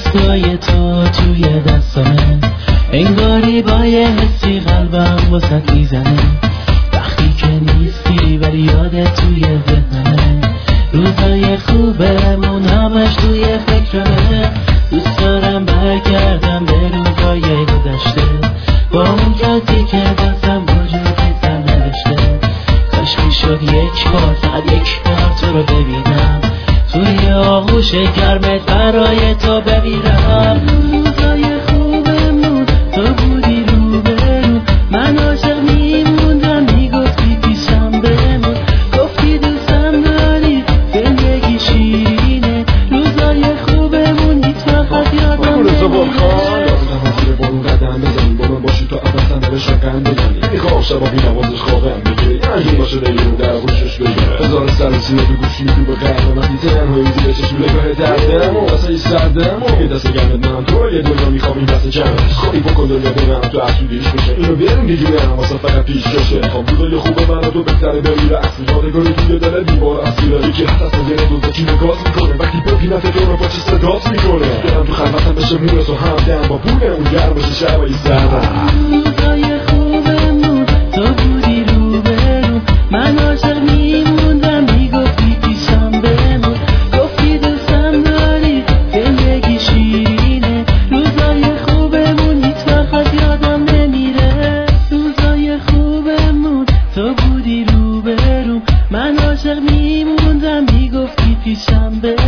دستای تو توی دستامه، انگاری با یه حسی قلبم واسط میزنه. وقتی که نیستی ولی یادت توی ذهنمه، روزای خوبمون همش توی فکرمه. دوست دارم برگردم به روزای گذشته، با اون کسی که دستم وجودیتم نداشته. کاش میشد یک بار، فقط یک بار تو رو ببینم، توی آغوش گرمت برای تو بمیرم. روزای خوبمون تو بودی روبرو، من عاشق میموندم، میگفتی پیشم بمون، گفتی دوستم داری، زندگی شیرینه. روزای خوبمون هیچ وقت یادم نمیره. قدم بزنی با من باشی تا ابد تنه شقم بزنی. میخوام شبا بی نوازش خوابم بگیری، انجام باشه دیگه در گوشش بگیره. هزار سر سینه به گوش میدی به قلبم، وقتی تنهایی زیر چشم نگاه دردم و واسه سردم و یه دست گرمت من تو یه دنیا میخوام این دست جمعش. خواهی بکن دنیا بونم تو افسودیش بشه، اینو بیارم دیگه واسه فقط پیش کشه. میخوام روزای خوب من و تو بهتره بمیره، اصل یادگاری توی دل دیوار اسیره. یکی هست از یه دوزا چی نگاز میکنه، وقتی ببینت تو رو با چه صدات میکنه. دلم تو خلوتم بشه مونس و همدم با پول اون گرم بشه شبایی سردم. روزای خوبمون تو بودی روبرو، من عاشق میموندم، میگفتی پیشم بمون، گفتی دوستم داری، زندگی شیرینه. روزای خوبمون هیچ وقت یادم نمیره. روزای خوبمون تو بودی روبرو، من عاشق میموندم، میگفتی پیشم بمون.